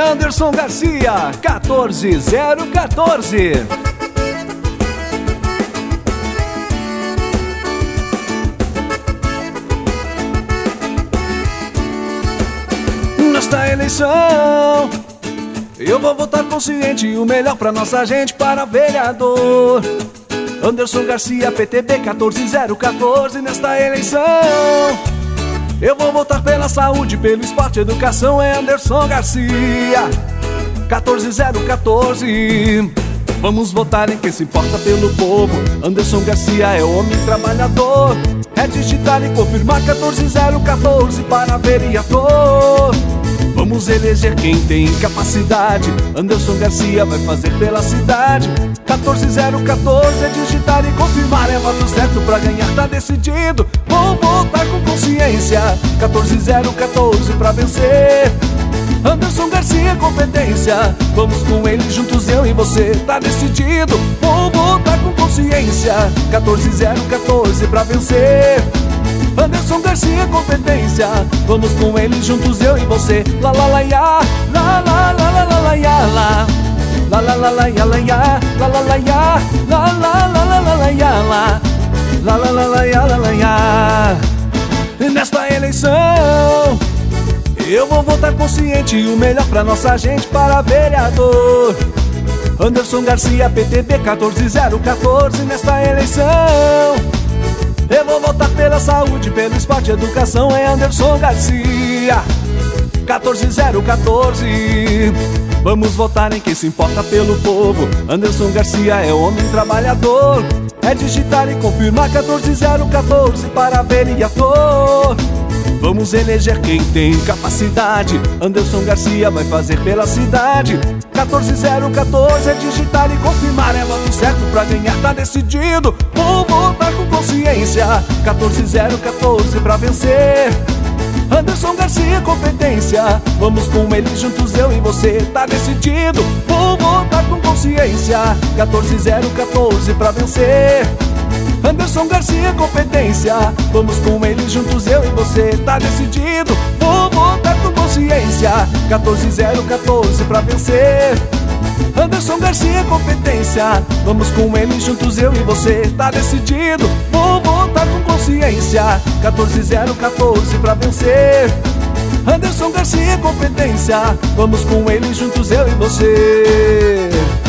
Anderson Garcia, 14014. Nesta eleição eu vou votar consciente, o melhor pra nossa gente, para vereador Anderson Garcia, PTB 14014. Nesta eleição eu vou votar pela saúde, pelo esporte, educação. É Anderson Garcia, 14014. Vamos votar em quem se importa pelo povo. Anderson Garcia é homem trabalhador. É digitar e confirmar 14014 para vereador. Vamos eleger quem tem capacidade. Anderson Garcia vai fazer pela cidade. 14014 é digitar e confirmar. É voto certo pra ganhar, tá decidido. Vou votar com consciência, 14014 pra vencer. Anderson Garcia, competência. Vamos com ele juntos, eu e você, tá decidido. Vou votar com consciência, 14014 pra vencer. Anderson Garcia, competência. Vamos com ele juntos, eu e você. La la la ya, la la la la la la ya la. La la la la ya la ya, la la la ya, la la la la la la ya la. La la la la ya la la ya. Nesta eleição eu vou votar consciente, o melhor pra nossa gente, para vereador Anderson Garcia, PTB 14014. Nesta eleição eu vou votar pela saúde, pelo esporte e educação. É Anderson Garcia, 14014. Vamos votar em quem se importa pelo povo. Anderson Garcia é homem trabalhador. É digitar e confirmar 14014 para vereador. Vamos eleger quem tem capacidade. Anderson Garcia vai fazer pela cidade. 14014 é digitar e confirmar. É voto certo pra ganhar, tá decidido. Vou votar com consciência, 14014 pra vencer. Anderson Garcia, competência. Vamos com ele juntos, eu e você, tá decidido. Vou votar com consciência, 14014 pra vencer. Anderson Garcia, competência. Vamos com ele juntos, eu e você, tá decidido. Vou votar com consciência, 14014 pra vencer. Anderson Garcia, competência. Vamos com ele juntos, eu e você, tá decidido. Vou votar com consciência, 14014 pra vencer. Anderson Garcia, competência. Vamos com ele juntos, eu e você.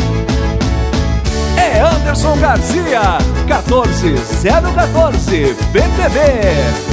É Anderson Garcia, 14014, PTB.